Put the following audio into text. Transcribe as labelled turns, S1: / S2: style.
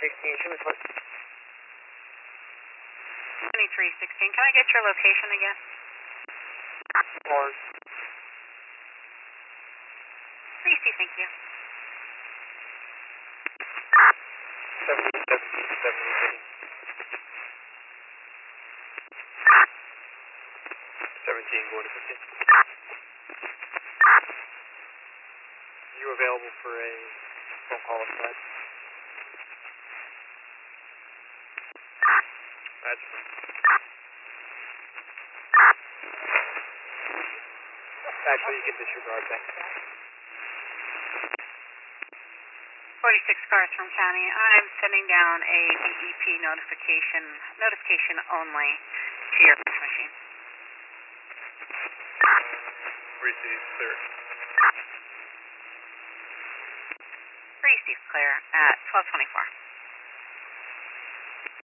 S1: show me what.
S2: 2316, can I get your location again?
S1: Mars.
S2: Tracy, thank you.
S1: 17 going to 15. You available for a phone call outside? That's fine. Actually, you can disregard that.
S2: 46 cars from county. I'm sending down a DEP notification only to your push machine.
S1: Receive clear.
S2: Receive clear at 1224.